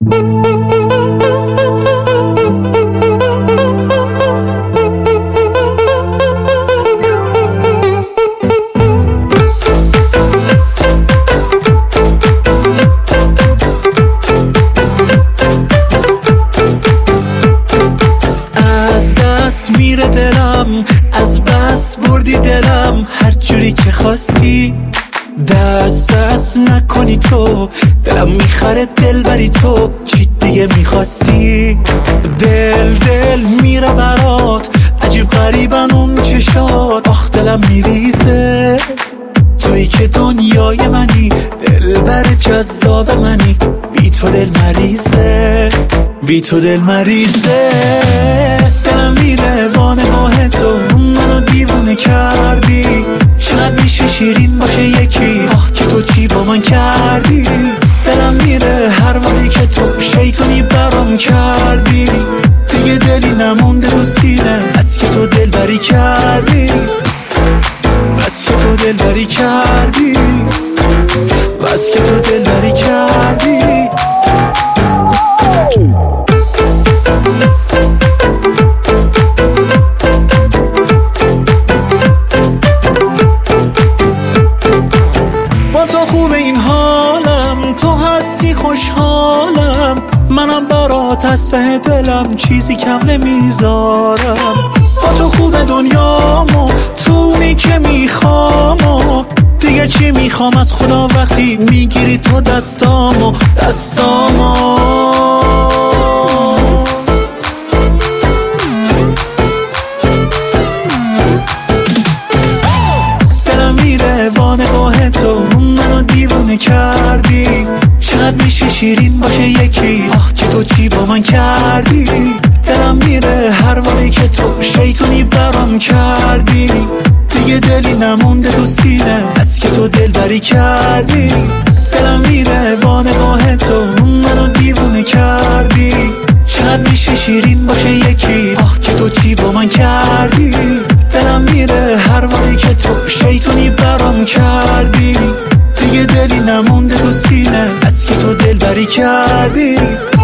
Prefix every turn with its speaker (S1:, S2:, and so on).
S1: میره دلم، از بس بردی دلم، هر جوری که خواستی دست نکنی تو، دلم میخره دل بری تو، چی دیگه میخواستی؟ دل میره برات، عجیب غریبن اون چشات، آخ دلم میریزه، تویی که دنیای منی، دلبر جذاب منی، بی تو دل مریضه، بی تو دل مریضه. دلم میره با نگاه تو، منو دیوونه کردی، شاید میشه شیرین باشه یکی، آخ که تو چی با من کردی. دلم میره هر باری که تو شیطونی برام کردی، دیگه دلی نمونده رو سینه، از که تو دلبری کردی، بس که تو دلبری کردی، بس که تو دلبری کردی. با تو خوب این حالم، تو هستی خوشحالم، منم برات از ته دلم چیزی کم نمیذارم. با تو خوب دنیامو، تونی که میخوامو، دیگه چی میخوام از خدا وقتی میگیری تو دستامو. دلم میره با نگاه تو، منو دیوونه کردی، شاید میشه شیرین باشه یکی، آخ که تو چی با من کردی. دلم میره هر باری که تو شیطونی برام کردی، دیگه دلی نمونده رو سینه، از که تو دلبری کردی. دلم میره با نگاه تو، منو دیوونه کردی، شاید میشه شیرین باشه یکی، آخ که تو چی با من کردی. دلم میره هر باری که تو شیطونی برام کردی، دیگه دلی نمونده رو سینه، از که تو دلبری کردی.